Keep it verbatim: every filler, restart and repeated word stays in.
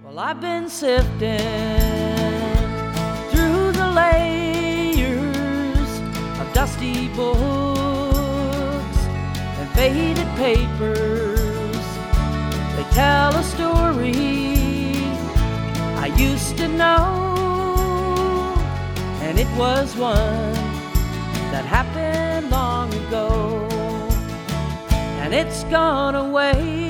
Well, I've been sifting through the layers of dusty books and faded papers. They tell a story I used to know, and it was one that happened long ago, and it's gone away.